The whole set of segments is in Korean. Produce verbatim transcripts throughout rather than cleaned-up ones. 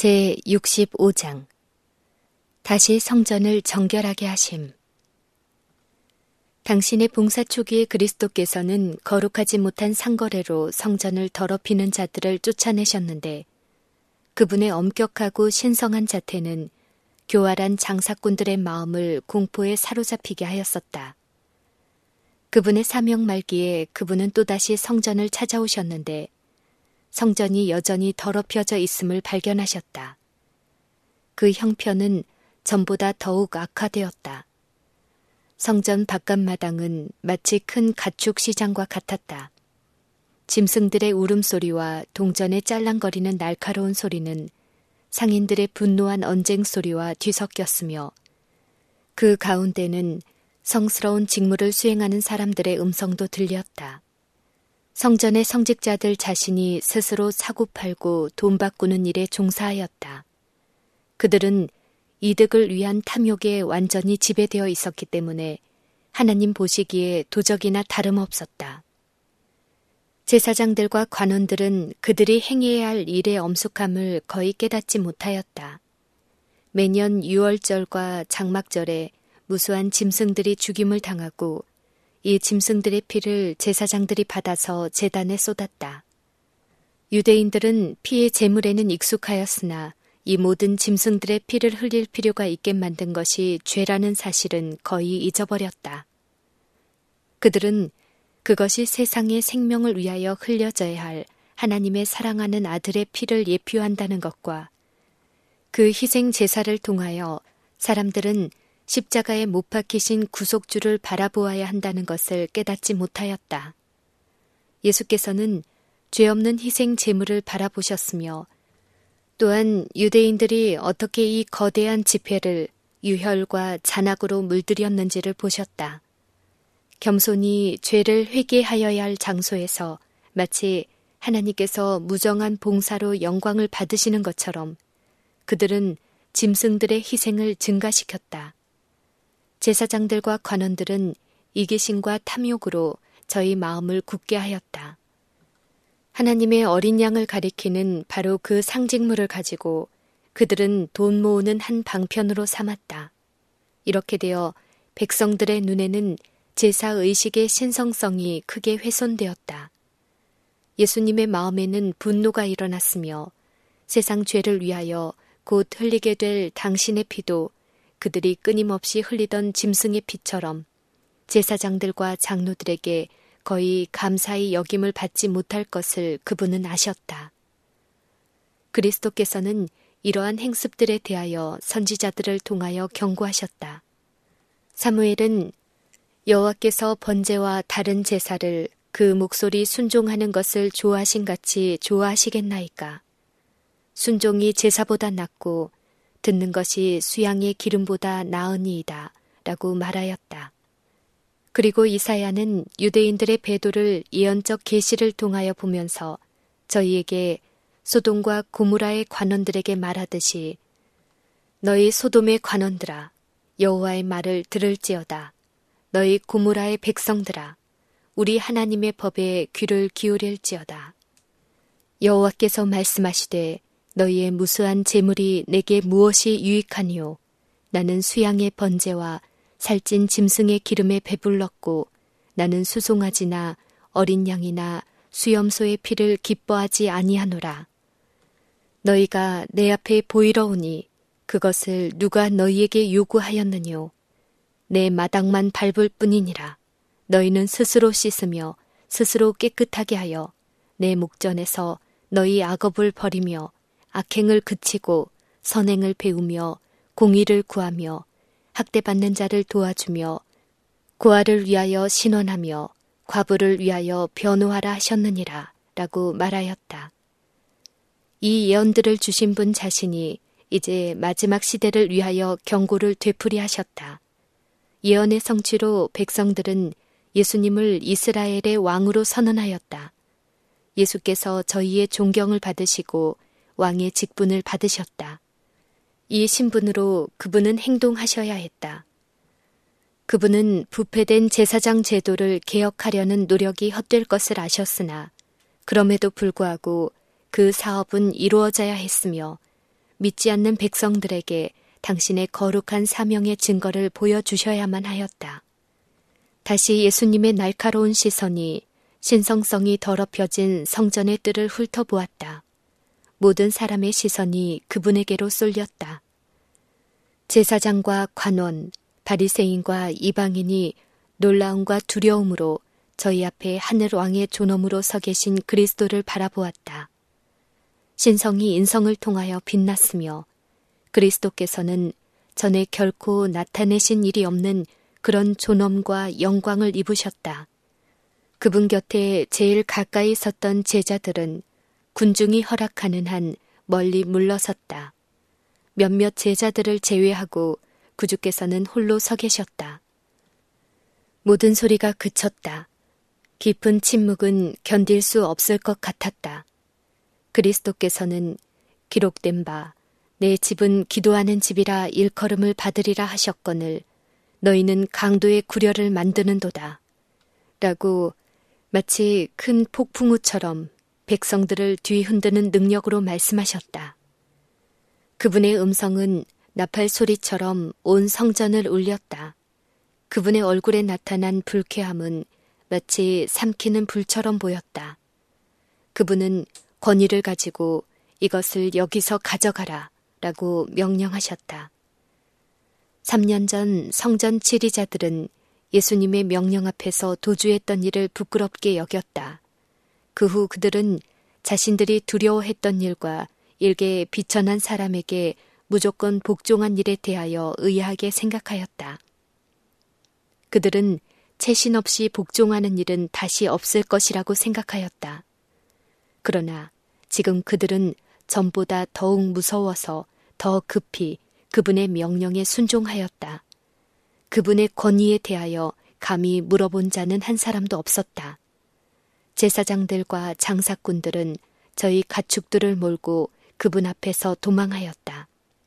제육십오 장 다시 성전을 정결하게 하심. 당신의 봉사 초기에 그리스도께서는 거룩하지 못한 상거래로 성전을 더럽히는 자들을 쫓아내셨는데 그분의 엄격하고 신성한 자태는 교활한 장사꾼들의 마음을 공포에 사로잡히게 하였었다. 그분의 사명 말기에 그분은 또다시 성전을 찾아오셨는데 성전이 여전히 더럽혀져 있음을 발견하셨다. 그 형편은 전보다 더욱 악화되었다. 성전 바깥마당은 마치 큰 가축 시장과 같았다. 짐승들의 울음소리와 동전의 짤랑거리는 날카로운 소리는 상인들의 분노한 언쟁 소리와 뒤섞였으며 그 가운데는 성스러운 직무를 수행하는 사람들의 음성도 들렸다. 성전의 성직자들 자신이 스스로 사고팔고 돈 바꾸는 일에 종사하였다. 그들은 이득을 위한 탐욕에 완전히 지배되어 있었기 때문에 하나님 보시기에 도적이나 다름없었다. 제사장들과 관원들은 그들이 행해야 할 일의 엄숙함을 거의 깨닫지 못하였다. 매년 유월절과 장막절에 무수한 짐승들이 죽임을 당하고 이 짐승들의 피를 제사장들이 받아서 제단에 쏟았다. 유대인들은 피의 제물에는 익숙하였으나 이 모든 짐승들의 피를 흘릴 필요가 있게 만든 것이 죄라는 사실은 거의 잊어버렸다. 그들은 그것이 세상의 생명을 위하여 흘려져야 할 하나님의 사랑하는 아들의 피를 예표한다는 것과 그 희생 제사를 통하여 사람들은 십자가에 못 박히신 구속주를 바라보아야 한다는 것을 깨닫지 못하였다. 예수께서는 죄 없는 희생 제물을 바라보셨으며 또한 유대인들이 어떻게 이 거대한 집회를 유혈과 잔악으로 물들였는지를 보셨다. 겸손히 죄를 회개하여야 할 장소에서 마치 하나님께서 무정한 봉사로 영광을 받으시는 것처럼 그들은 짐승들의 희생을 증가시켰다. 제사장들과 관원들은 이기심과 탐욕으로 저희 마음을 굳게 하였다. 하나님의 어린 양을 가리키는 바로 그 상징물을 가지고 그들은 돈 모으는 한 방편으로 삼았다. 이렇게 되어 백성들의 눈에는 제사의식의 신성성이 크게 훼손되었다. 예수님의 마음에는 분노가 일어났으며 세상 죄를 위하여 곧 흘리게 될 당신의 피도 그들이 끊임없이 흘리던 짐승의 피처럼 제사장들과 장로들에게 거의 감사히 여김을 받지 못할 것을 그분은 아셨다. 그리스도께서는 이러한 행습들에 대하여 선지자들을 통하여 경고하셨다. 사무엘은 여호와께서 번제와 다른 제사를 그 목소리 순종하는 것을 좋아하신 같이 좋아하시겠나이까. 순종이 제사보다 낫고 듣는 것이 수양의 기름보다 나으니이다 라고 말하였다. 그리고 이사야는 유대인들의 배도를 예언적 계시를 통하여 보면서 저희에게 소돔과 고모라의 관원들에게 말하듯이 너희 소돔의 관원들아 여호와의 말을 들을지어다. 너희 고모라의 백성들아 우리 하나님의 법에 귀를 기울일지어다. 여호와께서 말씀하시되 너희의 무수한 재물이 내게 무엇이 유익하니요. 나는 수양의 번제와 살찐 짐승의 기름에 배불렀고 나는 수송아지나 어린 양이나 수염소의 피를 기뻐하지 아니하노라. 너희가 내 앞에 보이러 오니 그것을 누가 너희에게 요구하였느뇨. 내 마당만 밟을 뿐이니라. 너희는 스스로 씻으며 스스로 깨끗하게 하여 내 목전에서 너희 악업을 버리며 악행을 그치고 선행을 배우며 공의를 구하며 학대받는 자를 도와주며 고아를 위하여 신원하며 과부를 위하여 변호하라 하셨느니라 라고 말하였다. 이 예언들을 주신 분 자신이 이제 마지막 시대를 위하여 경고를 되풀이하셨다. 예언의 성취로 백성들은 예수님을 이스라엘의 왕으로 선언하였다. 예수께서 저희의 존경을 받으시고 왕의 직분을 받으셨다. 이 신분으로 그분은 행동하셔야 했다. 그분은 부패된 제사장 제도를 개혁하려는 노력이 헛될 것을 아셨으나 그럼에도 불구하고 그 사업은 이루어져야 했으며 믿지 않는 백성들에게 당신의 거룩한 사명의 증거를 보여주셔야만 하였다. 다시 예수님의 날카로운 시선이 신성성이 더럽혀진 성전의 뜰을 훑어보았다. 모든 사람의 시선이 그분에게로 쏠렸다. 제사장과 관원, 바리새인과 이방인이 놀라움과 두려움으로 저희 앞에 하늘왕의 존엄으로 서 계신 그리스도를 바라보았다. 신성이 인성을 통하여 빛났으며 그리스도께서는 전에 결코 나타내신 일이 없는 그런 존엄과 영광을 입으셨다. 그분 곁에 제일 가까이 섰던 제자들은 군중이 허락하는 한 멀리 물러섰다. 몇몇 제자들을 제외하고 구주께서는 홀로 서 계셨다. 모든 소리가 그쳤다. 깊은 침묵은 견딜 수 없을 것 같았다. 그리스도께서는 기록된 바 내 집은 기도하는 집이라 일컬음을 받으리라 하셨거늘 너희는 강도의 구려를 만드는도다. 라고 마치 큰 폭풍우처럼 백성들을 뒤흔드는 능력으로 말씀하셨다. 그분의 음성은 나팔 소리처럼 온 성전을 울렸다. 그분의 얼굴에 나타난 불쾌함은 마치 삼키는 불처럼 보였다. 그분은 권위를 가지고 이것을 여기서 가져가라 라고 명령하셨다. 삼 년 전 성전 지리자들은 예수님의 명령 앞에서 도주했던 일을 부끄럽게 여겼다. 그 후 그들은 자신들이 두려워했던 일과 일개의 비천한 사람에게 무조건 복종한 일에 대하여 의아하게 생각하였다. 그들은 채신 없이 복종하는 일은 다시 없을 것이라고 생각하였다. 그러나 지금 그들은 전보다 더욱 무서워서 더 급히 그분의 명령에 순종하였다. 그분의 권위에 대하여 감히 물어본 자는 한 사람도 없었다. 제사장들과 장사꾼들은 저희 가축들을 몰고 그분 앞에서 도망하였다.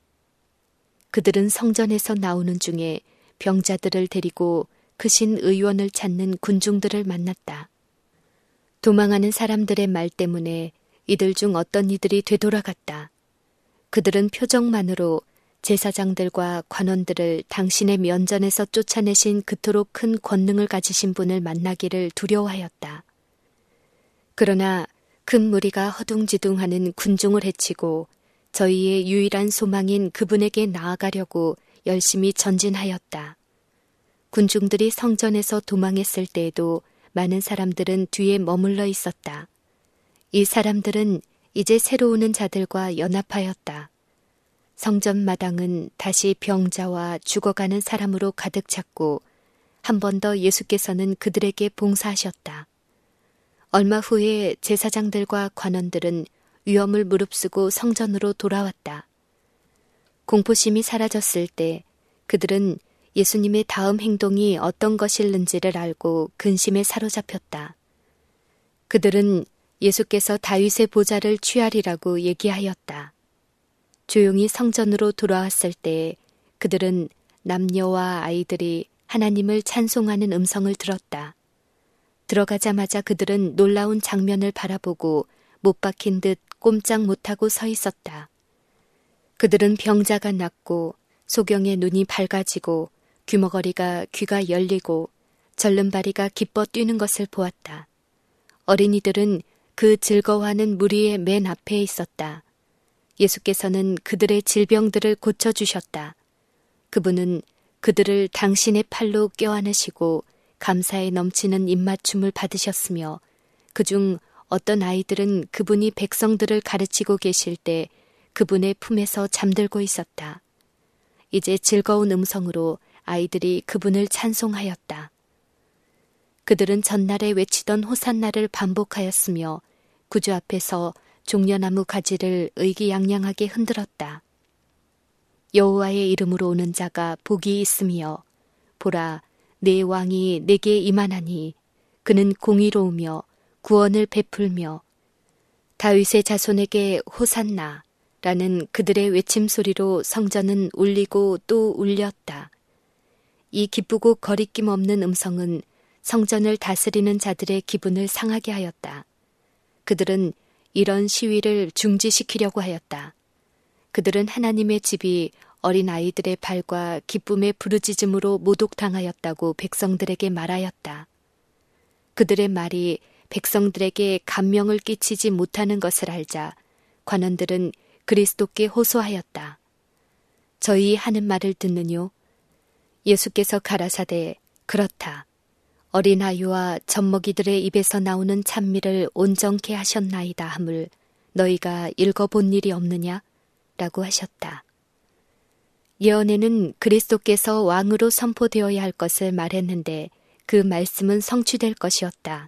그들은 성전에서 나오는 중에 병자들을 데리고 크신 의원을 찾는 군중들을 만났다. 도망하는 사람들의 말 때문에 이들 중 어떤 이들이 되돌아갔다. 그들은 표정만으로 제사장들과 관원들을 당신의 면전에서 쫓아내신 그토록 큰 권능을 가지신 분을 만나기를 두려워하였다. 그러나 큰 무리가 허둥지둥하는 군중을 해치고 저희의 유일한 소망인 그분에게 나아가려고 열심히 전진하였다. 군중들이 성전에서 도망했을 때에도 많은 사람들은 뒤에 머물러 있었다. 이 사람들은 이제 새로 오는 자들과 연합하였다. 성전 마당은 다시 병자와 죽어가는 사람으로 가득 찼고 한 번 더 예수께서는 그들에게 봉사하셨다. 얼마 후에 제사장들과 관원들은 위험을 무릅쓰고 성전으로 돌아왔다. 공포심이 사라졌을 때 그들은 예수님의 다음 행동이 어떤 것일는지를 알고 근심에 사로잡혔다. 그들은 예수께서 다윗의 보좌를 취하리라고 얘기하였다. 조용히 성전으로 돌아왔을 때 그들은 남녀와 아이들이 하나님을 찬송하는 음성을 들었다. 들어가자마자 그들은 놀라운 장면을 바라보고 못 박힌 듯 꼼짝 못하고 서 있었다. 그들은 병자가 낫고 소경의 눈이 밝아지고 귀머거리가 귀가 열리고 절름발이가 기뻐 뛰는 것을 보았다. 어린이들은 그 즐거워하는 무리의 맨 앞에 있었다. 예수께서는 그들의 질병들을 고쳐주셨다. 그분은 그들을 당신의 팔로 껴안으시고 감사에 넘치는 입맞춤을 받으셨으며 그중 어떤 아이들은 그분이 백성들을 가르치고 계실 때 그분의 품에서 잠들고 있었다. 이제 즐거운 음성으로 아이들이 그분을 찬송하였다. 그들은 전날에 외치던 호산나를 반복하였으며 구주 앞에서 종려나무 가지를 의기양양하게 흔들었다. 여호와의 이름으로 오는 자가 복이 있으며 보라 내 왕이 내게 임하나니 그는 공의로우며 구원을 베풀며 다윗의 자손에게 호산나 라는 그들의 외침소리로 성전은 울리고 또 울렸다. 이 기쁘고 거리낌 없는 음성은 성전을 다스리는 자들의 기분을 상하게 하였다. 그들은 이런 시위를 중지시키려고 하였다. 그들은 하나님의 집이 어린 아이들의 발과 기쁨의 부르짖음으로 모독당하였다고 백성들에게 말하였다. 그들의 말이 백성들에게 감명을 끼치지 못하는 것을 알자 관원들은 그리스도께 호소하였다. 저희 하는 말을 듣느뇨? 예수께서 가라사대 그렇다. 어린 아이와 젖먹이들의 입에서 나오는 찬미를 온전케 하셨나이다 함을 너희가 읽어본 일이 없느냐? 라고 하셨다. 예언에는 그리스도께서 왕으로 선포되어야 할 것을 말했는데 그 말씀은 성취될 것이었다.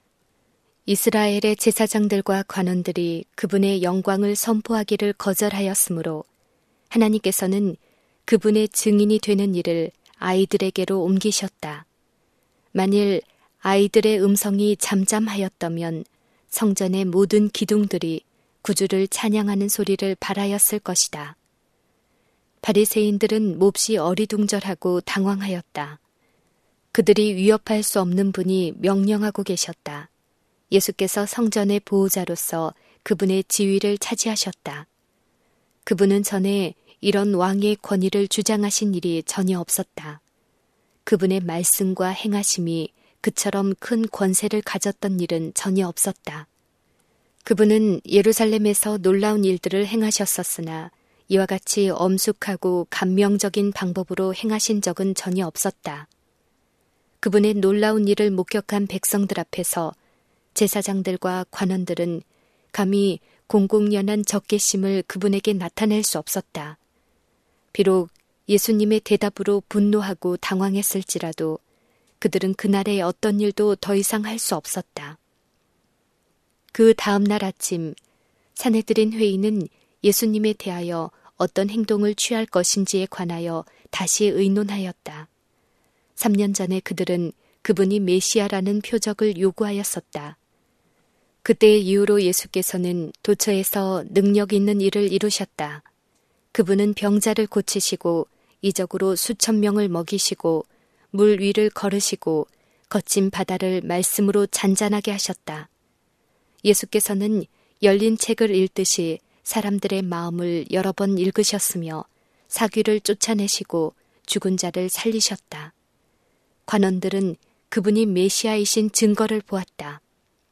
이스라엘의 제사장들과 관원들이 그분의 영광을 선포하기를 거절하였으므로 하나님께서는 그분의 증인이 되는 일을 아이들에게로 옮기셨다. 만일 아이들의 음성이 잠잠하였다면 성전의 모든 기둥들이 구주를 찬양하는 소리를 발하였을 것이다. 바리새인들은 몹시 어리둥절하고 당황하였다. 그들이 위협할 수 없는 분이 명령하고 계셨다. 예수께서 성전의 보호자로서 그분의 지위를 차지하셨다. 그분은 전에 이런 왕의 권위를 주장하신 일이 전혀 없었다. 그분의 말씀과 행하심이 그처럼 큰 권세를 가졌던 일은 전혀 없었다. 그분은 예루살렘에서 놀라운 일들을 행하셨었으나 이와 같이 엄숙하고 감명적인 방법으로 행하신 적은 전혀 없었다. 그분의 놀라운 일을 목격한 백성들 앞에서 제사장들과 관원들은 감히 공공연한 적개심을 그분에게 나타낼 수 없었다. 비록 예수님의 대답으로 분노하고 당황했을지라도 그들은 그날의 어떤 일도 더 이상 할 수 없었다. 그 다음 날 아침 산헤드린 회의는 예수님에 대하여 어떤 행동을 취할 것인지에 관하여 다시 의논하였다. 삼 년 전에 그들은 그분이 메시아라는 표적을 요구하였었다. 그때의 이후로 예수께서는 도처에서 능력 있는 일을 이루셨다. 그분은 병자를 고치시고 이적으로 수천 명을 먹이시고 물 위를 걸으시고 거친 바다를 말씀으로 잔잔하게 하셨다. 예수께서는 열린 책을 읽듯이 사람들의 마음을 여러 번 읽으셨으며 사귀를 쫓아내시고 죽은 자를 살리셨다. 관원들은 그분이 메시아이신 증거를 보았다.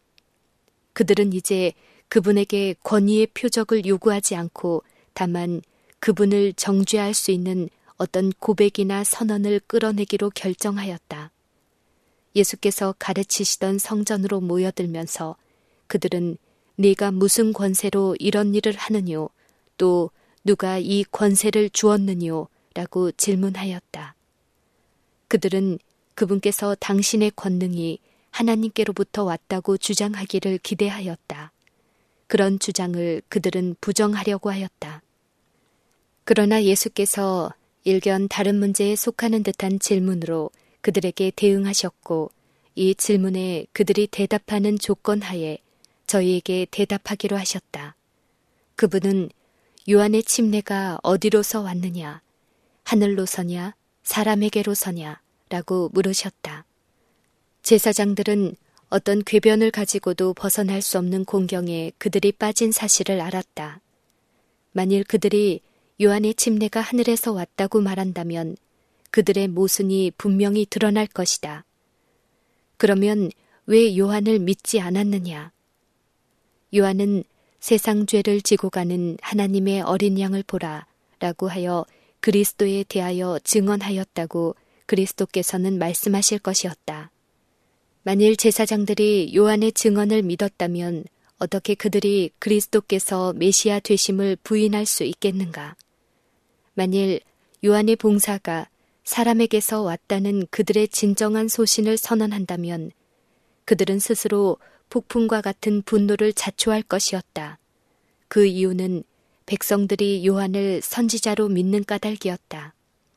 그들은 이제 그분에게 권위의 표적을 요구하지 않고 다만 그분을 정죄할 수 있는 어떤 고백이나 선언을 끌어내기로 결정하였다. 예수께서 가르치시던 성전으로 모여들면서 그들은 네가 무슨 권세로 이런 일을 하느뇨? 또 누가 이 권세를 주었느뇨? 라고 질문하였다. 그들은 그분께서 당신의 권능이 하나님께로부터 왔다고 주장하기를 기대하였다. 그런 주장을 그들은 부정하려고 하였다. 그러나 예수께서 일견 다른 문제에 속하는 듯한 질문으로 그들에게 대응하셨고 이 질문에 그들이 대답하는 조건 하에 저희에게 대답하기로 하셨다. 그분은 요한의 침례가 어디로서 왔느냐? 하늘로서냐? 사람에게로서냐? 라고 물으셨다. 제사장들은 어떤 궤변을 가지고도 벗어날 수 없는 공경에 그들이 빠진 사실을 알았다. 만일 그들이 요한의 침례가 하늘에서 왔다고 말한다면 그들의 모순이 분명히 드러날 것이다. 그러면 왜 요한을 믿지 않았느냐? 요한은 세상 죄를 지고 가는 하나님의 어린 양을 보라 라고 하여 그리스도에 대하여 증언하였다고 그리스도께서는 말씀하실 것이었다. 만일 제사장들이 요한의 증언을 믿었다면 어떻게 그들이 그리스도께서 메시아 되심을 부인할 수 있겠는가? 만일 요한의 봉사가 사람에게서 왔다는 그들의 진정한 소신을 선언한다면 그들은 스스로 폭풍과 같은 분노를 자초할 것이었다. 그 이유는 백성들이 요한을 선지자로 믿는 까닭이었다.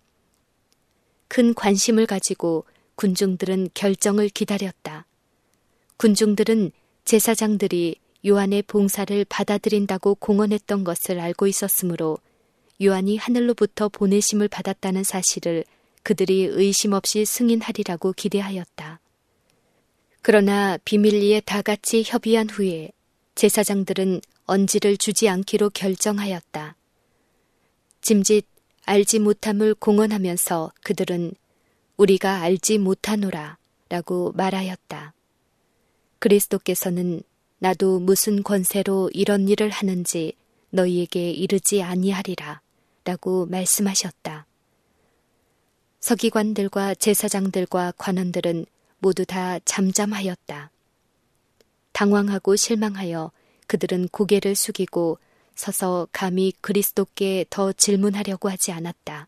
큰 관심을 가지고 군중들은 결정을 기다렸다. 군중들은 제사장들이 요한의 봉사를 받아들인다고 공언했던 것을 알고 있었으므로 요한이 하늘로부터 보내심을 받았다는 사실을 그들이 의심 없이 승인하리라고 기대하였다. 그러나 비밀리에 다 같이 협의한 후에 제사장들은 언지를 주지 않기로 결정하였다. 짐짓 알지 못함을 공언하면서 그들은 우리가 알지 못하노라 라고 말하였다. 그리스도께서는 나도 무슨 권세로 이런 일을 하는지 너희에게 이르지 아니하리라 라고 말씀하셨다. 서기관들과 제사장들과 관원들은 모두 다 잠잠하였다. 당황하고 실망하여 그들은 고개를 숙이고 서서 감히 그리스도께 더 질문하려고 하지 않았다.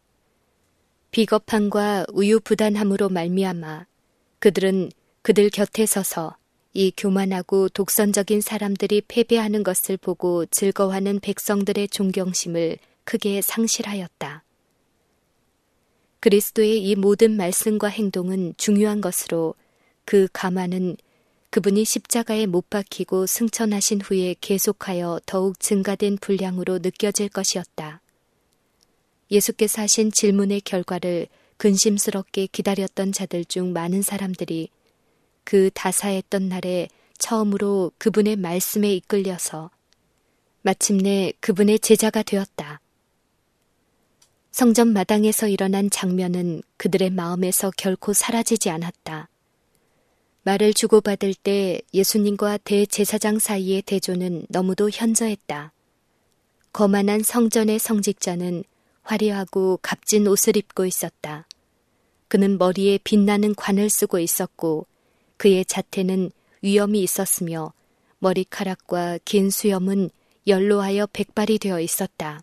비겁함과 우유부단함으로 말미암아 그들은 그들 곁에 서서 이 교만하고 독선적인 사람들이 패배하는 것을 보고 즐거워하는 백성들의 존경심을 크게 상실하였다. 그리스도의 이 모든 말씀과 행동은 중요한 것으로 그 감화는 그분이 십자가에 못 박히고 승천하신 후에 계속하여 더욱 증가된 분량으로 느껴질 것이었다. 예수께서 하신 질문의 결과를 근심스럽게 기다렸던 자들 중 많은 사람들이 그 다사했던 날에 처음으로 그분의 말씀에 이끌려서 마침내 그분의 제자가 되었다. 성전 마당에서 일어난 장면은 그들의 마음에서 결코 사라지지 않았다. 말을 주고받을 때 예수님과 대제사장 사이의 대조는 너무도 현저했다. 거만한 성전의 성직자는 화려하고 값진 옷을 입고 있었다. 그는 머리에 빛나는 관을 쓰고 있었고 그의 자태는 위엄이 있었으며 머리카락과 긴 수염은 연로하여 백발이 되어 있었다.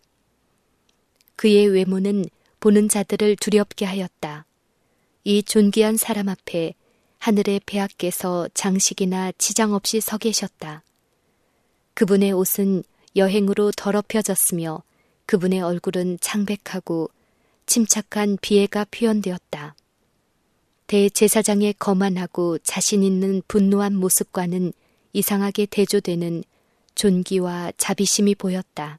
그의 외모는 보는 자들을 두렵게 하였다. 이 존귀한 사람 앞에 하늘의 폐하께서 장식이나 치장 없이 서 계셨다. 그분의 옷은 여행으로 더럽혀졌으며 그분의 얼굴은 창백하고 침착한 비애가 표현되었다. 대제사장의 거만하고 자신 있는 분노한 모습과는 이상하게 대조되는 존귀와 자비심이 보였다.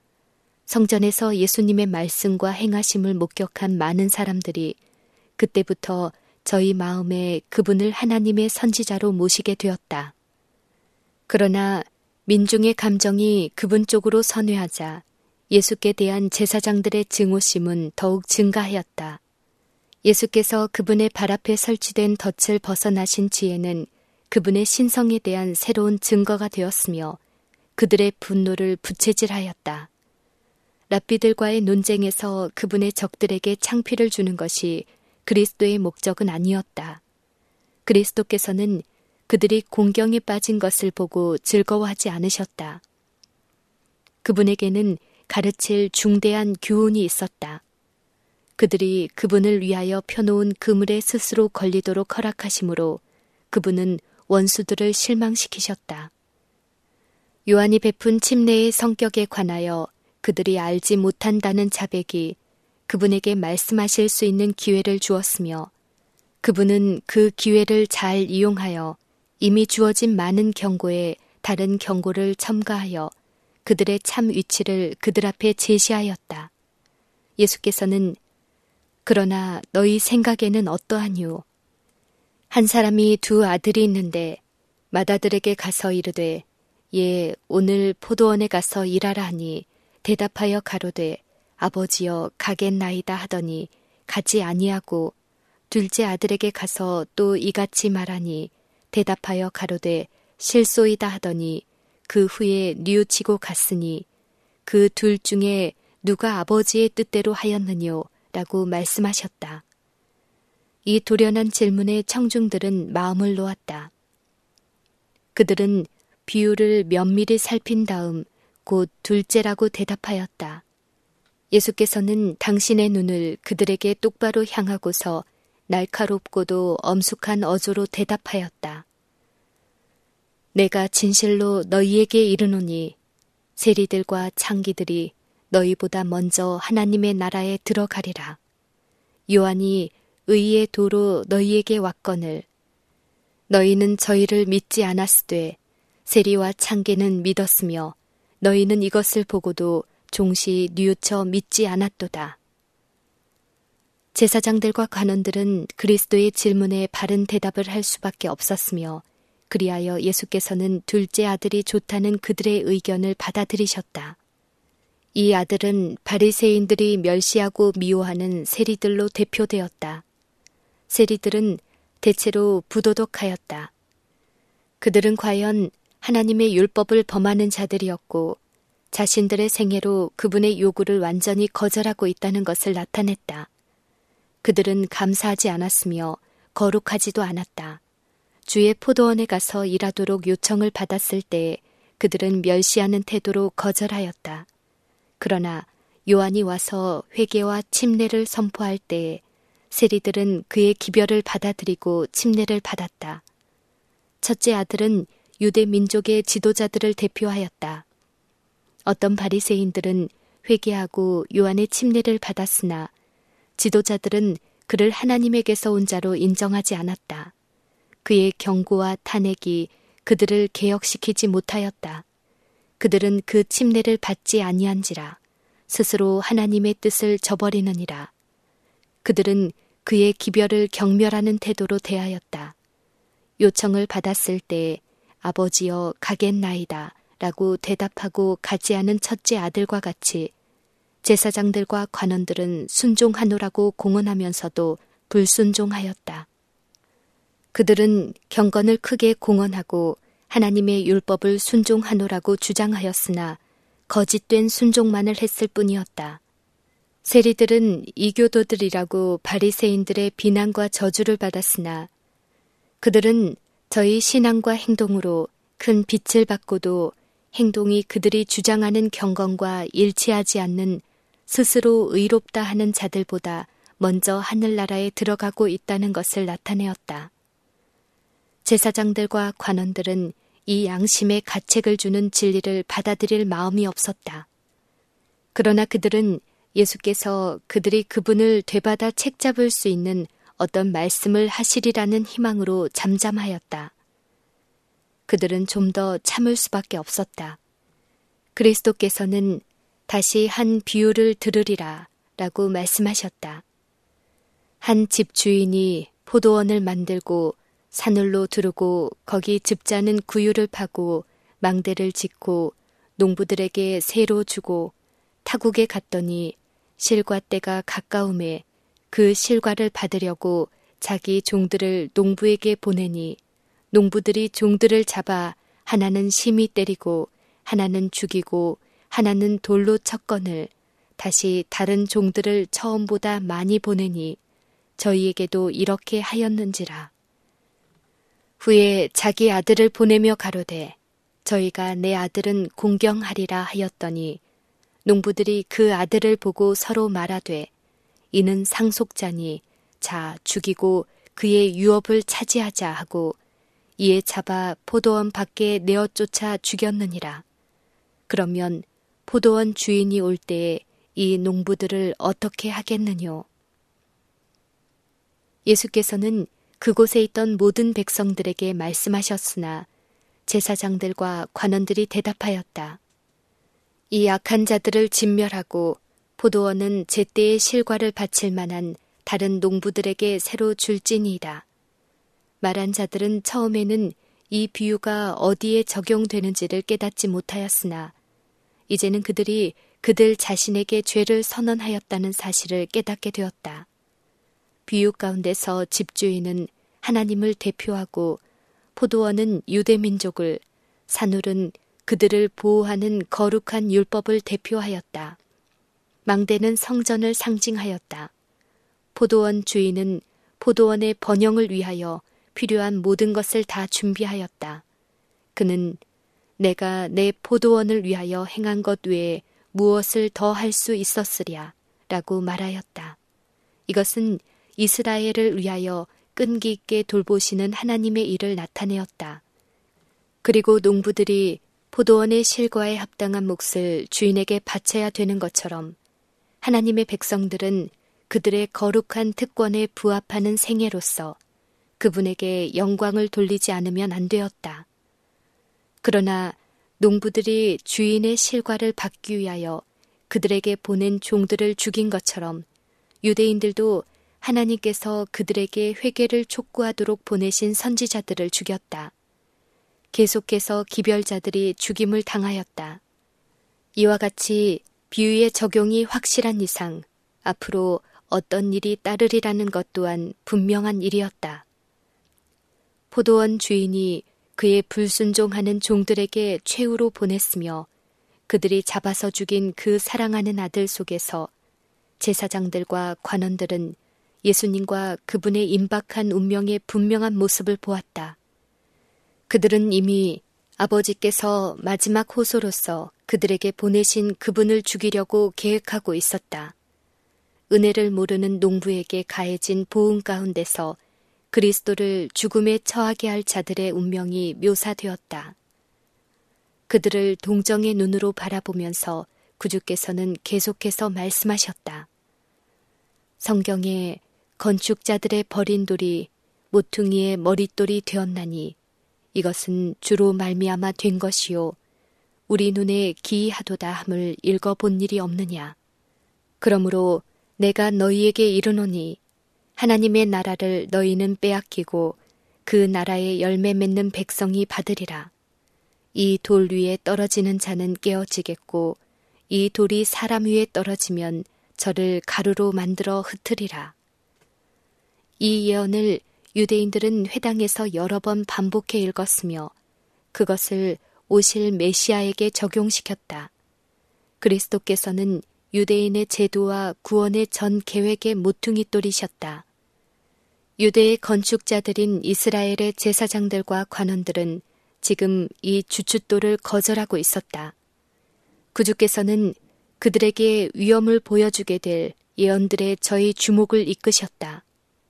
성전에서 예수님의 말씀과 행하심을 목격한 많은 사람들이 그때부터 저희 마음에 그분을 하나님의 선지자로 모시게 되었다. 그러나 민중의 감정이 그분 쪽으로 선회하자 예수께 대한 제사장들의 증오심은 더욱 증가하였다. 예수께서 그분의 발 앞에 설치된 덫을 벗어나신 뒤에는 그분의 신성에 대한 새로운 증거가 되었으며 그들의 분노를 부채질하였다. 랍비들과의 논쟁에서 그분의 적들에게 창피를 주는 것이 그리스도의 목적은 아니었다. 그리스도께서는 그들이 공경에 빠진 것을 보고 즐거워하지 않으셨다. 그분에게는 가르칠 중대한 교훈이 있었다. 그들이 그분을 위하여 펴놓은 그물에 스스로 걸리도록 허락하심으로 그분은 원수들을 실망시키셨다. 요한이 베푼 침례의 성격에 관하여 그들이 알지 못한다는 자백이 그분에게 말씀하실 수 있는 기회를 주었으며 그분은 그 기회를 잘 이용하여 이미 주어진 많은 경고에 다른 경고를 첨가하여 그들의 참 위치를 그들 앞에 제시하였다. 예수께서는 그러나 너희 생각에는 어떠하뇨? 한 사람이 두 아들이 있는데 맏아들에게 가서 이르되 예 오늘 포도원에 가서 일하라 하니 대답하여 가로되 아버지여 가겠나이다 하더니 가지 아니하고 둘째 아들에게 가서 또 이같이 말하니 대답하여 가로되 실소이다 하더니 그 후에 뉘우치고 갔으니 그 둘 중에 누가 아버지의 뜻대로 하였느뇨? 라고 말씀하셨다. 이 돌연한 질문에 청중들은 마음을 놓았다. 그들은 비유를 면밀히 살핀 다음 곧 둘째라고 대답하였다. 예수께서는 당신의 눈을 그들에게 똑바로 향하고서 날카롭고도 엄숙한 어조로 대답하였다. 내가 진실로 너희에게 이르노니 세리들과 창기들이 너희보다 먼저 하나님의 나라에 들어가리라. 요한이 의의 도로 너희에게 왔거늘 너희는 저희를 믿지 않았으되 세리와 창기는 믿었으며 너희는 이것을 보고도 종시 뉘우쳐 믿지 않았도다. 제사장들과 관원들은 그리스도의 질문에 바른 대답을 할 수밖에 없었으며 그리하여 예수께서는 둘째 아들이 좋다는 그들의 의견을 받아들이셨다. 이 아들은 바리새인들이 멸시하고 미워하는 세리들로 대표되었다. 세리들은 대체로 부도덕하였다. 그들은 과연 하나님의 율법을 범하는 자들이었고 자신들의 생애로 그분의 요구를 완전히 거절하고 있다는 것을 나타냈다. 그들은 감사하지 않았으며 거룩하지도 않았다. 주의 포도원에 가서 일하도록 요청을 받았을 때 그들은 멸시하는 태도로 거절하였다. 그러나 요한이 와서 회개와 침례를 선포할 때에 세리들은 그의 기별을 받아들이고 침례를 받았다. 첫째 아들은 유대 민족의 지도자들을 대표하였다. 어떤 바리새인들은 회개하고 요한의 침례를 받았으나 지도자들은 그를 하나님에게서 온 자로 인정하지 않았다. 그의 경고와 탄핵이 그들을 개혁시키지 못하였다. 그들은 그 침례를 받지 아니한지라 스스로 하나님의 뜻을 저버리느니라. 그들은 그의 기별을 경멸하는 태도로 대하였다. 요청을 받았을 때 아버지여 가겠나이다 라고 대답하고 가지 않은 첫째 아들과 같이 제사장들과 관원들은 순종하노라고 공언하면서도 불순종하였다. 그들은 경건을 크게 공언하고 하나님의 율법을 순종하노라고 주장하였으나 거짓된 순종만을 했을 뿐이었다. 세리들은 이교도들이라고 바리새인들의 비난과 저주를 받았으나 그들은 저희 신앙과 행동으로 큰 빛을 받고도 행동이 그들이 주장하는 경건과 일치하지 않는 스스로 의롭다 하는 자들보다 먼저 하늘나라에 들어가고 있다는 것을 나타내었다. 제사장들과 관원들은 이 양심에 가책을 주는 진리를 받아들일 마음이 없었다. 그러나 그들은 예수께서 그들이 그분을 되받아 책잡을 수 있는 어떤 말씀을 하시리라는 희망으로 잠잠하였다. 그들은 좀 더 참을 수밖에 없었다. 그리스도께서는 다시 한 비유를 들으리라 라고 말씀하셨다. 한 집 주인이 포도원을 만들고 산울로 두르고 거기 즙자는 구유를 파고 망대를 짓고 농부들에게 세로 주고 타국에 갔더니 실과 때가 가까움에 그 실과를 받으려고 자기 종들을 농부에게 보내니 농부들이 종들을 잡아 하나는 심히 때리고 하나는 죽이고 하나는 돌로 쳤거늘 다시 다른 종들을 처음보다 많이 보내니 저희에게도 이렇게 하였는지라. 후에 자기 아들을 보내며 가로되 저희가 내 아들은 공경하리라 하였더니 농부들이 그 아들을 보고 서로 말하되 이는 상속자니 자 죽이고 그의 유업을 차지하자 하고 이에 잡아 포도원 밖에 내어 쫓아 죽였느니라. 그러면 포도원 주인이 올 때에 이 농부들을 어떻게 하겠느뇨? 예수께서는 그곳에 있던 모든 백성들에게 말씀하셨으나 제사장들과 관원들이 대답하였다. 이 악한 자들을 진멸하고 포도원은 제때의 실과를 바칠 만한 다른 농부들에게 새로 줄지니이다. 말한 자들은 처음에는 이 비유가 어디에 적용되는지를 깨닫지 못하였으나 이제는 그들이 그들 자신에게 죄를 선언하였다는 사실을 깨닫게 되었다. 비유 가운데서 집주인은 하나님을 대표하고 포도원은 유대민족을, 산울은 그들을 보호하는 거룩한 율법을 대표하였다. 망대는 성전을 상징하였다. 포도원 주인은 포도원의 번영을 위하여 필요한 모든 것을 다 준비하였다. 그는 내가 내 포도원을 위하여 행한 것 외에 무엇을 더 할 수 있었으랴 라고 말하였다. 이것은 이스라엘을 위하여 끈기 있게 돌보시는 하나님의 일을 나타내었다. 그리고 농부들이 포도원의 실과에 합당한 몫을 주인에게 바쳐야 되는 것처럼 하나님의 백성들은 그들의 거룩한 특권에 부합하는 생애로서 그분에게 영광을 돌리지 않으면 안 되었다. 그러나 농부들이 주인의 실과를 받기 위하여 그들에게 보낸 종들을 죽인 것처럼 유대인들도 하나님께서 그들에게 회개를 촉구하도록 보내신 선지자들을 죽였다. 계속해서 기별자들이 죽임을 당하였다. 이와 같이 비유의 적용이 확실한 이상 앞으로 어떤 일이 따르리라는 것 또한 분명한 일이었다. 포도원 주인이 그의 불순종하는 종들에게 최후로 보냈으며 그들이 잡아서 죽인 그 사랑하는 아들 속에서 제사장들과 관원들은 예수님과 그분의 임박한 운명의 분명한 모습을 보았다. 그들은 이미 아버지께서 마지막 호소로서 그들에게 보내신 그분을 죽이려고 계획하고 있었다. 은혜를 모르는 농부에게 가해진 보응 가운데서 그리스도를 죽음에 처하게 할 자들의 운명이 묘사되었다. 그들을 동정의 눈으로 바라보면서 구주께서는 계속해서 말씀하셨다. 성경에 건축자들의 버린 돌이 모퉁이의 머릿돌이 되었나니 이것은 주로 말미암아 된 것이요 우리 눈에 기이하도다 함을 읽어본 일이 없느냐. 그러므로 내가 너희에게 이르노니 하나님의 나라를 너희는 빼앗기고 그 나라의 열매 맺는 백성이 받으리라. 이 돌 위에 떨어지는 자는 깨어지겠고 이 돌이 사람 위에 떨어지면 저를 가루로 만들어 흩으리라. 이 예언을 유대인들은 회당에서 여러 번 반복해 읽었으며 그것을 오실 메시아에게 적용시켰다. 그리스도께서는 유대인의 제도와 구원의 전 계획의 모퉁이돌이셨다. 유대의 건축자들인 이스라엘의 제사장들과 관원들은 지금 이 주춧돌을 거절하고 있었다. 구주께서는 그들에게 위엄을 보여주게 될 예언들의 저희 주목을 이끄셨다.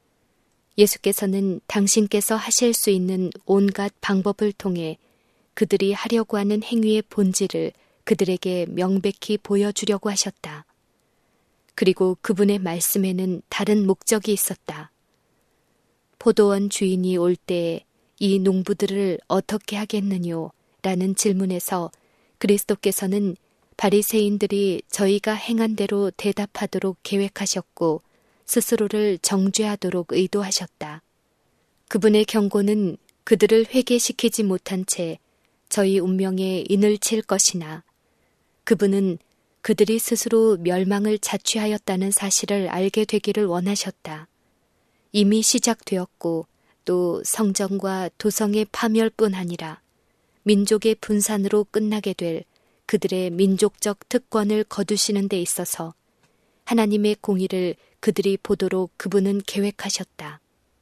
예수께서는 당신께서 하실 수 있는 온갖 방법을 통해 그들이 하려고 하는 행위의 본질을 그들에게 명백히 보여주려고 하셨다. 그리고 그분의 말씀에는 다른 목적이 있었다. 포도원 주인이 올 때에 이 농부들을 어떻게 하겠느뇨? 라는 질문에서 그리스도께서는 바리새인들이 저희가 행한 대로 대답하도록 계획하셨고 스스로를 정죄하도록 의도하셨다. 그분의 경고는 그들을 회개시키지 못한 채 저희 운명에 인을 칠 것이나 그분은 그들이 스스로 멸망을 자취하였다는 사실을 알게 되기를 원하셨다. 이미 시작되었고 또 성전과 도성의 파멸뿐 아니라 민족의 분산으로 끝나게 될 그들의 민족적 특권을 거두시는 데 있어서 하나님의 공의를 그들이 보도록 그분은 계획하셨다.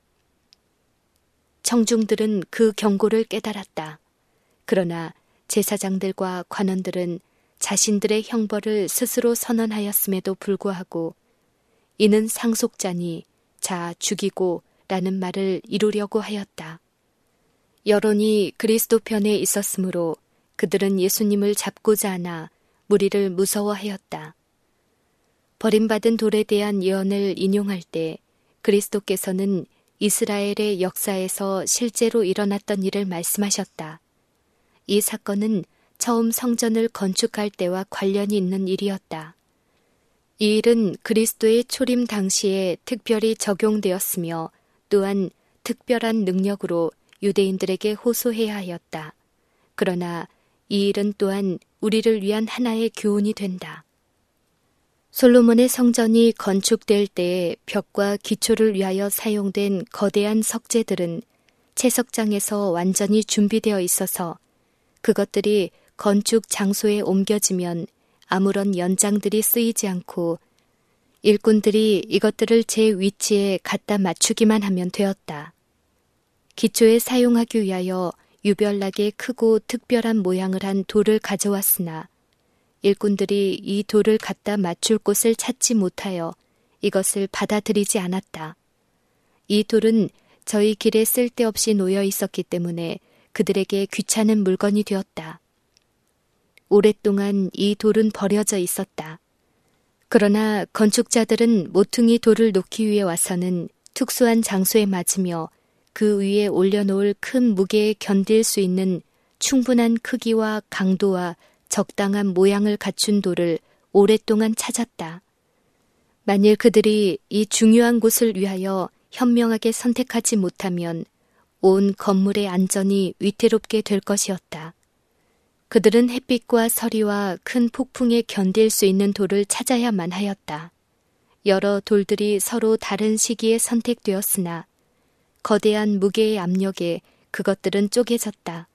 청중들은 그 경고를 깨달았다. 그러나 제사장들과 관원들은 자신들의 형벌을 스스로 선언하였음에도 불구하고 이는 상속자니 자 죽이고 라는 말을 이루려고 하였다. 여론이 그리스도 편에 있었으므로 그들은 예수님을 잡고자 하나 무리를 무서워하였다. 버림받은 돌에 대한 예언을 인용할 때 그리스도께서는 이스라엘의 역사에서 실제로 일어났던 일을 말씀하셨다. 이 사건은 처음 성전을 건축할 때와 관련이 있는 일이었다. 이 일은 그리스도의 초림 당시에 특별히 적용되었으며 또한 특별한 능력으로 유대인들에게 호소해야 하였다. 그러나 이 일은 또한 우리를 위한 하나의 교훈이 된다. 솔로몬의 성전이 건축될 때에 벽과 기초를 위하여 사용된 거대한 석재들은 채석장에서 완전히 준비되어 있어서 그것들이 건축 장소에 옮겨지면 아무런 연장들이 쓰이지 않고 일꾼들이 이것들을 제 위치에 갖다 맞추기만 하면 되었다. 기초에 사용하기 위하여 유별나게 크고 특별한 모양을 한 돌을 가져왔으나 일꾼들이 이 돌을 갖다 맞출 곳을 찾지 못하여 이것을 받아들이지 않았다. 이 돌은 저희 길에 쓸데없이 놓여 있었기 때문에 그들에게 귀찮은 물건이 되었다. 오랫동안 이 돌은 버려져 있었다. 그러나 건축자들은 모퉁이 돌을 놓기 위해 와서는 특수한 장소에 맞으며 그 위에 올려놓을 큰 무게에 견딜 수 있는 충분한 크기와 강도와 적당한 모양을 갖춘 돌을 오랫동안 찾았다. 만일 그들이 이 중요한 곳을 위하여 현명하게 선택하지 못하면 온 건물의 안전이 위태롭게 될 것이었다. 그들은 햇빛과 서리와 큰 폭풍에 견딜 수 있는 돌을 찾아야만 하였다. 여러 돌들이 서로 다른 시기에 선택되었으나 거대한 무게의 압력에 그것들은 쪼개졌다.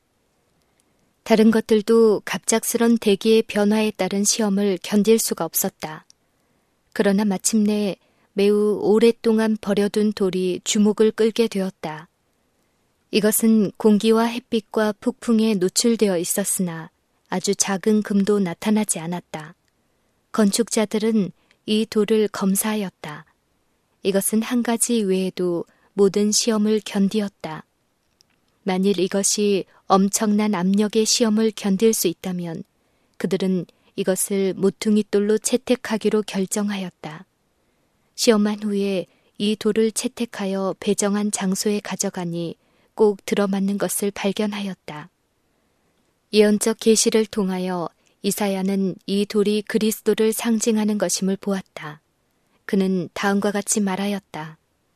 다른 것들도 갑작스런 대기의 변화에 따른 시험을 견딜 수가 없었다. 그러나 마침내 매우 오랫동안 버려둔 돌이 주목을 끌게 되었다. 이것은 공기와 햇빛과 폭풍에 노출되어 있었으나 아주 작은 금도 나타나지 않았다. 건축자들은 이 돌을 검사하였다. 이것은 한 가지 외에도 모든 시험을 견디었다. 만일 이것이 엄청난 압력의 시험을 견딜 수 있다면 그들은 이것을 모퉁이 돌로 채택하기로 결정하였다. 시험한 후에 이 돌을 채택하여 배정한 장소에 가져가니 꼭 들어맞는 것을 발견하였다. 예언적 계시를 통하여 이사야는 이 돌이 그리스도를 상징하는 것임을 보았다. 그는 다음과 같이 말하였다.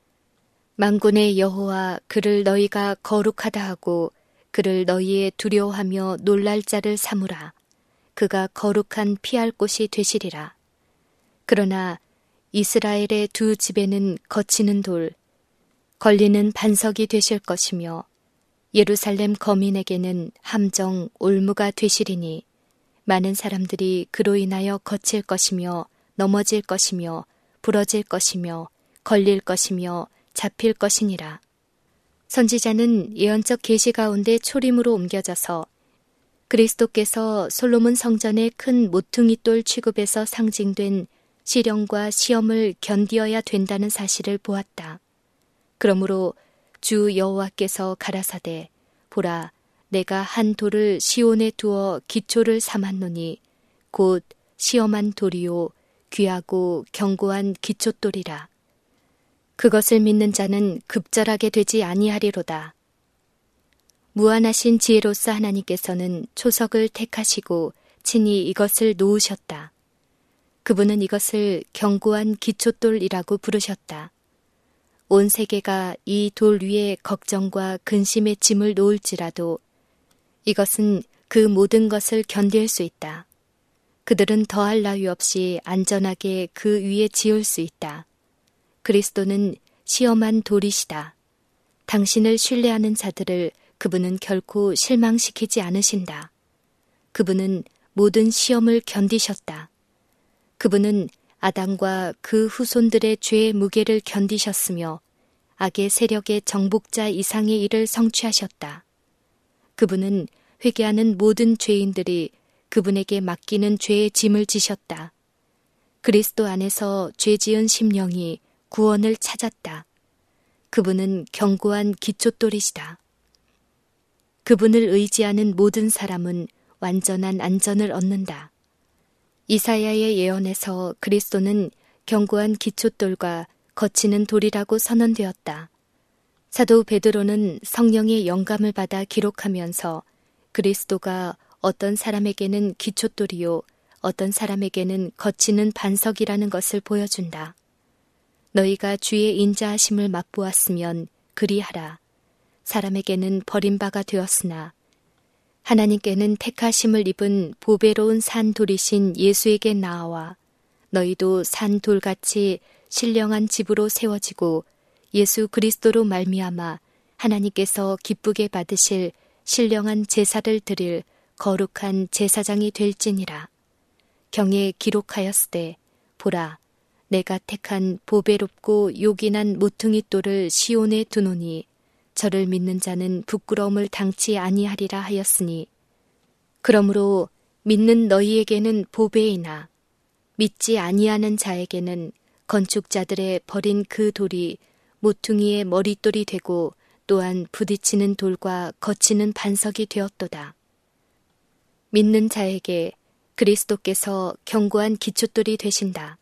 만군의 여호와 그를 너희가 거룩하다 하고 그를 너희의 두려워하며 놀랄 자를 삼으라. 그가 거룩한 피할 곳이 되시리라. 그러나 이스라엘의 두 집에는 거치는 돌, 걸리는 반석이 되실 것이며 예루살렘 거민에게는 함정, 올무가 되시리니 많은 사람들이 그로 인하여 거칠 것이며 넘어질 것이며 부러질 것이며 걸릴 것이며 잡힐 것이니라. 선지자는 예언적 계시 가운데 초림으로 옮겨져서 그리스도께서 솔로몬 성전의 큰 모퉁이 돌 취급에서 상징된 시련과 시험을 견디어야 된다는 사실을 보았다. 그러므로 주 여호와께서 가라사대 보라 내가 한 돌을 시온에 두어 기초를 삼았노니 곧 시험한 돌이요 귀하고 견고한 기초돌이라. 그것을 믿는 자는 급절하게 되지 아니하리로다. 무한하신 지혜로서 하나님께서는 초석을 택하시고 친히 이것을 놓으셨다. 그분은 이것을 견고한 기초돌이라고 부르셨다. 온 세계가 이 돌 위에 걱정과 근심의 짐을 놓을지라도 이것은 그 모든 것을 견딜 수 있다. 그들은 더할 나위 없이 안전하게 그 위에 지을 수 있다. 그리스도는 시험한 돌이시다. 당신을 신뢰하는 자들을 그분은 결코 실망시키지 않으신다. 그분은 모든 시험을 견디셨다. 그분은 아담과 그 후손들의 죄의 무게를 견디셨으며 악의 세력의 정복자 이상의 일을 성취하셨다. 그분은 회개하는 모든 죄인들이 그분에게 맡기는 죄의 짐을 지셨다. 그리스도 안에서 죄지은 심령이 구원을 찾았다. 그분은 견고한 기초돌이시다. 그분을 의지하는 모든 사람은 완전한 안전을 얻는다. 이사야의 예언에서 그리스도는 견고한 기초돌과 거치는 돌이라고 선언되었다. 사도 베드로는 성령의 영감을 받아 기록하면서 그리스도가 어떤 사람에게는 기초돌이요 어떤 사람에게는 거치는 반석이라는 것을 보여준다. 너희가 주의 인자하심을 맛보았으면 그리하라. 사람에게는 버림바가 되었으나 하나님께는 택하심을 입은 보배로운 산돌이신 예수에게 나아와 너희도 산돌같이 신령한 집으로 세워지고 예수 그리스도로 말미암아 하나님께서 기쁘게 받으실 신령한 제사를 드릴 거룩한 제사장이 될지니라. 경에 기록하였으되 보라 내가 택한 보배롭고 요긴한 모퉁이 돌을 시온에 두노니 저를 믿는 자는 부끄러움을 당치 아니하리라 하였으니 그러므로 믿는 너희에게는 보배이나 믿지 아니하는 자에게는 건축자들의 버린 그 돌이 모퉁이의 머릿돌이 되고 또한 부딪히는 돌과 거치는 반석이 되었도다. 믿는 자에게 그리스도께서 견고한 기초돌이 되신다.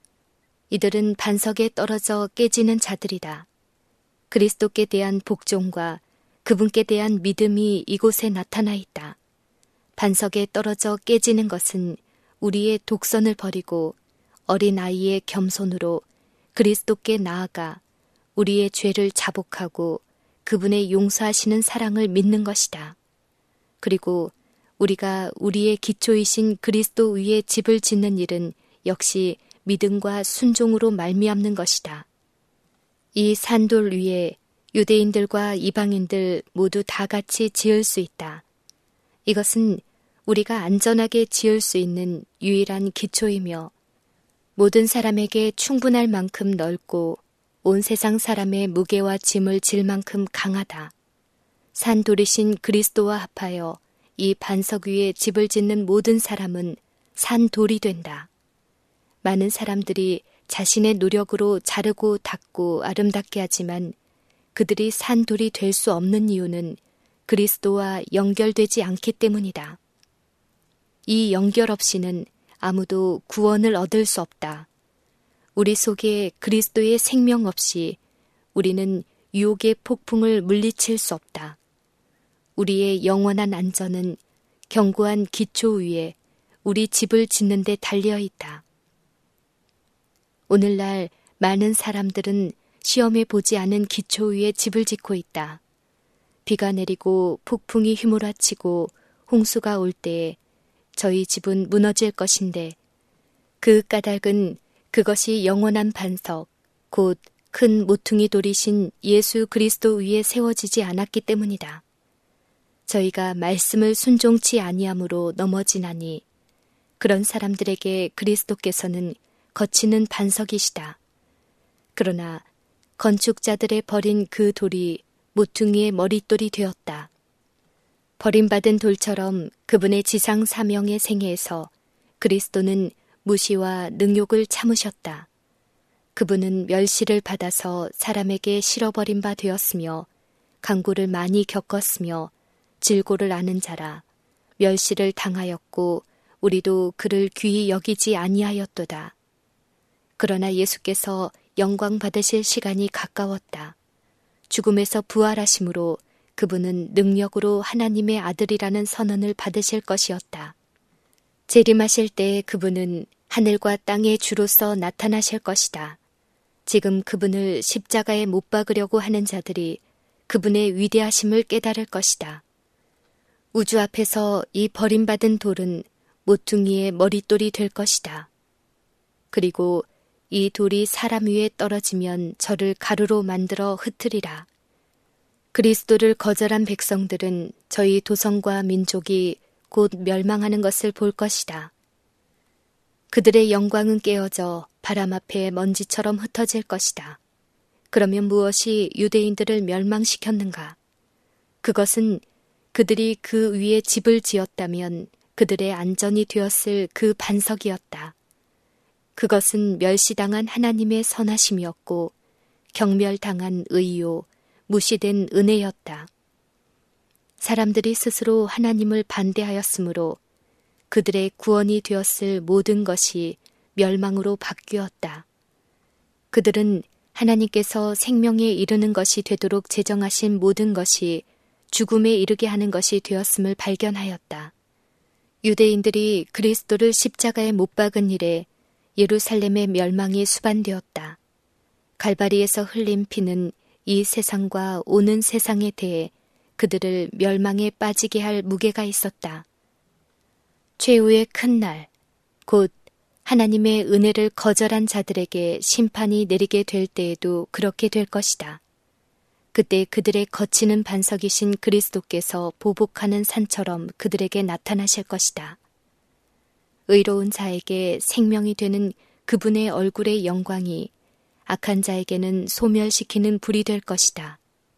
이들은 반석에 떨어져 깨지는 자들이다. 그리스도께 대한 복종과 그분께 대한 믿음이 이곳에 나타나 있다. 반석에 떨어져 깨지는 것은 우리의 독선을 버리고 어린아이의 겸손으로 그리스도께 나아가 우리의 죄를 자복하고 그분의 용서하시는 사랑을 믿는 것이다. 그리고 우리가 우리의 기초이신 그리스도 위에 집을 짓는 일은 역시 믿음과 순종으로 말미암는 것이다. 이 산돌 위에 유대인들과 이방인들 모두 다 같이 지을 수 있다. 이것은 우리가 안전하게 지을 수 있는 유일한 기초이며 모든 사람에게 충분할 만큼 넓고 온 세상 사람의 무게와 짐을 질 만큼 강하다. 산돌이신 그리스도와 합하여 이 반석 위에 집을 짓는 모든 사람은 산돌이 된다. 많은 사람들이 자신의 노력으로 자르고 닦고 아름답게 하지만 그들이 산돌이 될 수 없는 이유는 그리스도와 연결되지 않기 때문이다. 이 연결 없이는 아무도 구원을 얻을 수 없다. 우리 속에 그리스도의 생명 없이 우리는 유혹의 폭풍을 물리칠 수 없다. 우리의 영원한 안전은 견고한 기초 위에 우리 집을 짓는 데 달려 있다. 오늘날 많은 사람들은 시험해 보지 않은 기초 위에 집을 짓고 있다. 비가 내리고 폭풍이 휘몰아치고 홍수가 올 때에 저희 집은 무너질 것인데 그 까닭은 그것이 영원한 반석, 곧 큰 모퉁이 돌이신 예수 그리스도 위에 세워지지 않았기 때문이다. 저희가 말씀을 순종치 아니함으로 넘어지나니 그런 사람들에게 그리스도께서는 거치는 반석이시다. 그러나 건축자들의 버린 그 돌이 모퉁이의 머릿돌이 되었다. 버림받은 돌처럼 그분의 지상 사명의 생애에서 그리스도는 무시와 능욕을 참으셨다. 그분은 멸시를 받아서 사람에게 실어버린 바 되었으며 강고를 많이 겪었으며 질고를 아는 자라 멸시를 당하였고 우리도 그를 귀히 여기지 아니하였도다. 그러나 예수께서 영광 받으실 시간이 가까웠다. 죽음에서 부활하심으로 그분은 능력으로 하나님의 아들이라는 선언을 받으실 것이었다. 재림하실 때에 그분은 하늘과 땅의 주로서 나타나실 것이다. 지금 그분을 십자가에 못 박으려고 하는 자들이 그분의 위대하심을 깨달을 것이다. 우주 앞에서 이 버림받은 돌은 모퉁이의 머릿돌이 될 것이다. 그리고 이 돌이 사람 위에 떨어지면 저를 가루로 만들어 흩으리라. 그리스도를 거절한 백성들은 저희 도성과 민족이 곧 멸망하는 것을 볼 것이다. 그들의 영광은 깨어져 바람 앞에 먼지처럼 흩어질 것이다. 그러면 무엇이 유대인들을 멸망시켰는가? 그것은 그들이 그 위에 집을 지었다면 그들의 안전이 되었을 그 반석이었다. 그것은 멸시당한 하나님의 선하심이었고 경멸당한 의요, 무시된 은혜였다. 사람들이 스스로 하나님을 반대하였으므로 그들의 구원이 되었을 모든 것이 멸망으로 바뀌었다. 그들은 하나님께서 생명에 이르는 것이 되도록 제정하신 모든 것이 죽음에 이르게 하는 것이 되었음을 발견하였다. 유대인들이 그리스도를 십자가에 못 박은 일에 예루살렘의 멸망이 수반되었다. 갈바리에서 흘린 피는 이 세상과 오는 세상에 대해 그들을 멸망에 빠지게 할 무게가 있었다. 최후의 큰 날, 곧 하나님의 은혜를 거절한 자들에게 심판이 내리게 될 때에도 그렇게 될 것이다. 그때 그들의 거치는 반석이신 그리스도께서 보복하는 산처럼 그들에게 나타나실 것이다. 의로운 자에게 생명이 되는 그분의 얼굴의 영광이 악한 자에게는 소멸시키는 불이 될 것이다.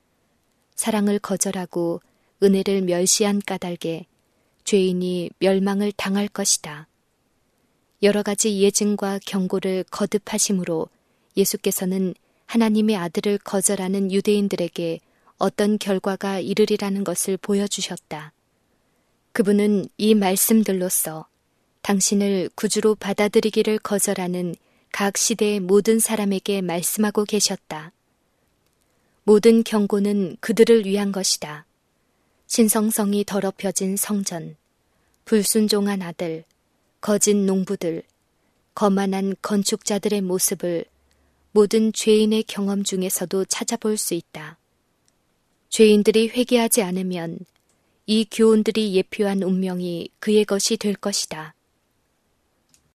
사랑을 거절하고 은혜를 멸시한 까닭에 죄인이 멸망을 당할 것이다. 여러 가지 예증과 경고를 거듭하심으로 예수께서는 하나님의 아들을 거절하는 유대인들에게 어떤 결과가 이르리라는 것을 보여주셨다. 그분은 이 말씀들로써 당신을 구주로 받아들이기를 거절하는 각 시대의 모든 사람에게 말씀하고 계셨다. 모든 경고는 그들을 위한 것이다. 신성성이 더럽혀진 성전, 불순종한 아들, 거짓 농부들, 거만한 건축자들의 모습을 모든 죄인의 경험 중에서도 찾아볼 수 있다. 죄인들이 회개하지 않으면 이 교훈들이 예표한 운명이 그의 것이 될 것이다.